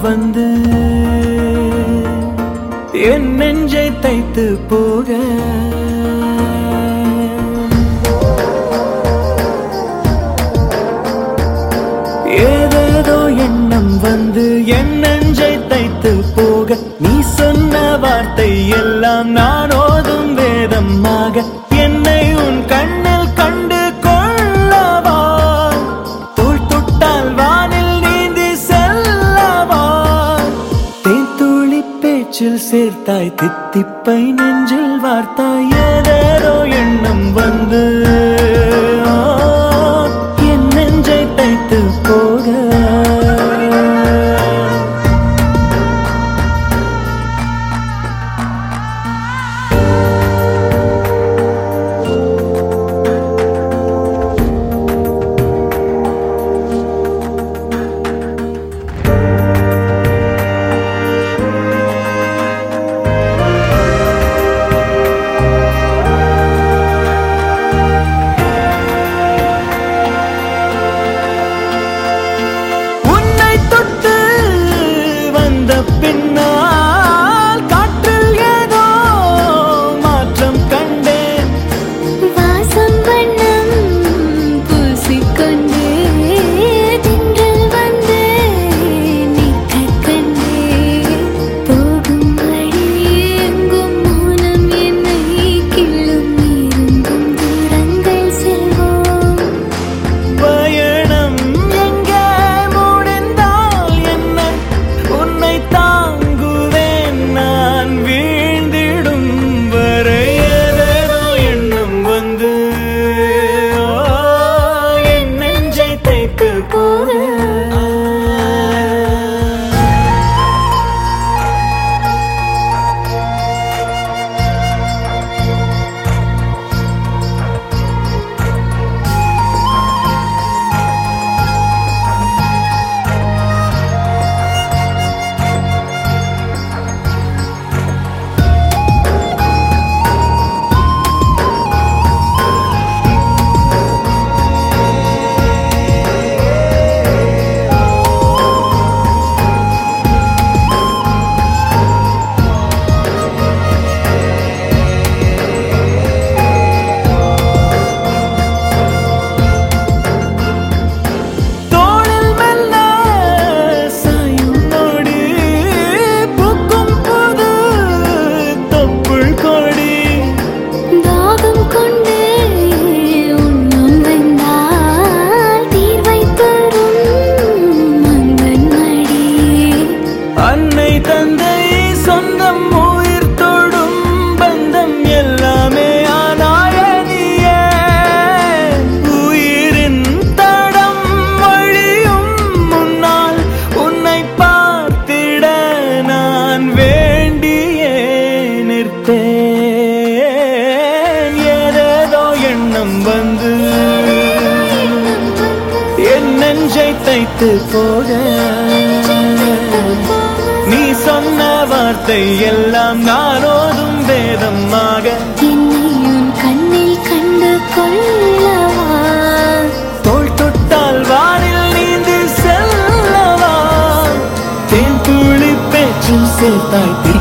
வந்து என் நெஞ்சை தைத்து போக ஏதேதோ எண்ணம் வந்து என் நெஞ்சை தைத்து போக நீ சொன்ன வார்த்தை எல்லாம் நான் ஓதும் வேதமாக என்னை உன் கண்ணில் கண்டு கொள்ளவா தோள் தொட்டால் வானில் நீந்தி செல்லவா தேன்துளி பேச்சில் சேர்த்தாய் தித்திப்பை நெஞ்சில் வார்த்தாய் ஏதேதோ எண்ணம் வந்து என் நெஞ்சை தைத்து போக பின்னால் காற்றில் ஏதோ மாற்றம் கண்டேன் வாசம் வண்ணம் பூசிக்கொண்டே திங்கள் வந்து நிற்க கண்டேன் போகும் வழி எங்கும் மௌனம் என்னை கிள்ளும் இருந்தும் தூரங்கள் செல்வோம் பயணம் எங்கே முடிந்தால் என்ன உன்னை தாங்குவேன் நான் வீழ்ந்திடும் வரை ஏதேதோ எண்ணம் வந்து என் நெஞ்சை தைத்து போக அன்னை தந்தை சொந்தம் உயிர் தொடும் பந்தம் எல்லாமே ஆனாயே உயிரின் தடம் வழியும் முன்னால் உன்னை பார்த்திட நான் வேண்டியே நிற்பேன் ஏதேதோ எண்ணம் வந்து என் நெஞ்சை தைத்து போக நீ சொன்ன வார்த்தை எல்லாம் நான் ஓதும் வேதமாக என்னை உன் கண்ணில் கண்டு கொள்ளவா தோள் தொட்டால் வானில் நீந்தி செல்லவா தேன்துளி பேச்சில் சேர்த்தாய்